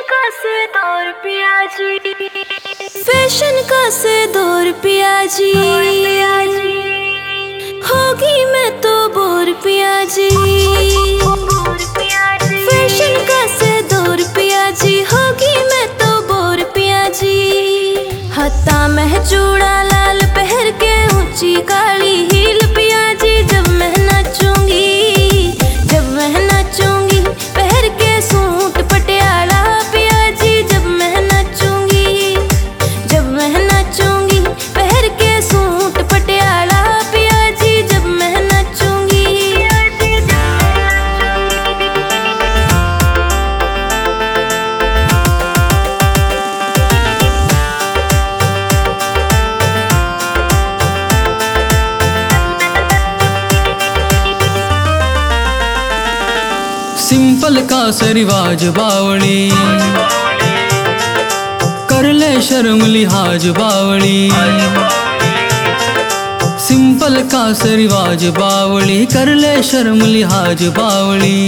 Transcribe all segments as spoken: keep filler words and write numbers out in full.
का से दो रुपया जी, फैशन का से दो रुपया जी, होगी मैं तो बोर पिया जी। फैशन का से दो रुपया जी, होगी मैं तो बोर पिया जी। हत्ता में चूड़ा लाल पहन के ऊंची काली हील पिया जी। जब मैं नाचूंगी, जब मैं नाचूंगी पहन के सूट पटियाला पिया जी। जब मैं नाचूंगी, जब मैं नाचूंगी पहन के सूट पटियाला पिया जी। जब मैं नाचूंगी, सिंपल का से रिवाज बावली, कर ले शर्म लिहाज बावली। सिंपल का से रिवाज बावली, कर ले शर्म लिहाज बावली।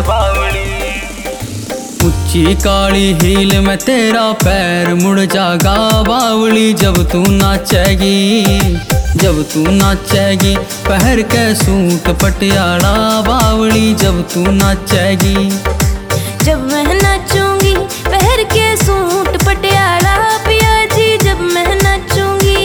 ऊंची काली हील में तेरा पैर मुड़ जागा बावली। जब तू नाचेगी, जब तू नाचेगी पहर के सूट पटियाला बावली। जब तू नाचेगी, जब मैं नाचूंगी पहन के सूट पटियाला पिया जी। जब मैं नाचूंगी,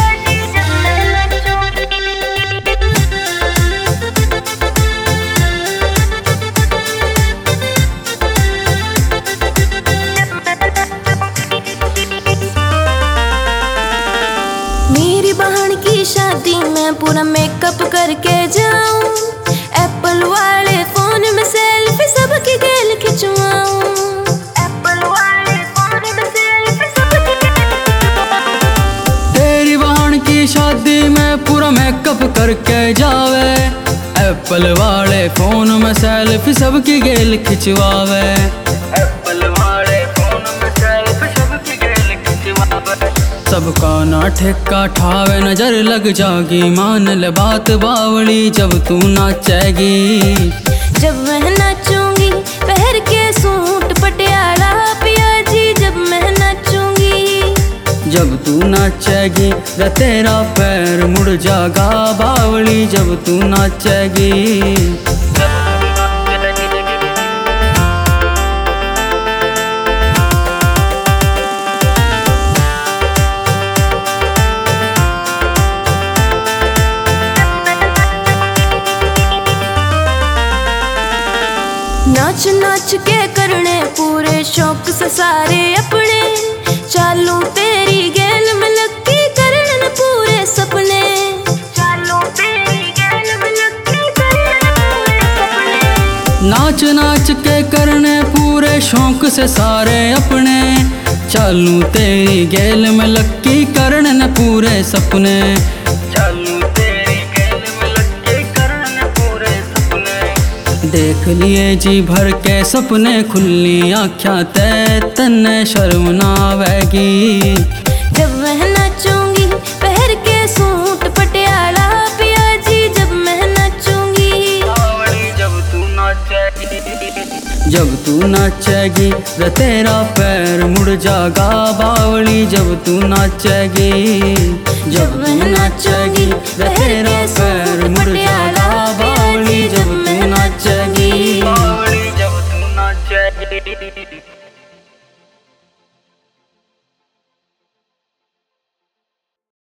मेरी बहन की शादी में पूरा मेकअप करके जाऊं। एप्पल वाले फोन में सेल्फी सबकी गैल खिंचवाऊं। एप्पल वाले फोन में सेल्फी सबकी गैल खिंचवाऊं। तेरी बहन की शादी में पूरा मेकअप करके जावे। एप्पल वाले फोन में सेल्फी सबकी गेल खिंचवावे। एप्पल वाले फोन में सेल्फी सबकी गेल खिंचवावे। सबका ना ठेका ठावे, नजर लग जागी मान ले बात बावली। जब तू नाचेगी, जब मैं नाचूंगी पहन के सूट पटियाला पिया जी। जब मैं नाचूंगी, जब तू नाचेगी रे तेरा पैर मुड़ जागा बावली। जब तू नाचेगी, नाच नाच के करने पूरे शौक से सारे अपने। चालू तेरी गैल में लगी करने पूरे सपने। चालू तेरी गैल में लगी करने पूरे सपने। नाच नाच के करने पूरे शौक से सारे अपने। चालू तेरी गेल में लक्की करने न पूरे सपने। चालू तेरी गेल में लक्की करने पूरे सपने। देख लिए जी भर के सपने, खुली आँख्या ते तन्ने शर्म ना आवेगी। जब मैं नाचूंगी पहन के सूट पटियाला पिया जी। जब मैं नाचूंगी, जब तू नाचेगी, जब तू नाचेगी रे तेरा पैर मुड़ जागा बावली। जब तू नाचेगी, जब तू नाचेगी रे तेरा पैर मुड़ जागा बावली।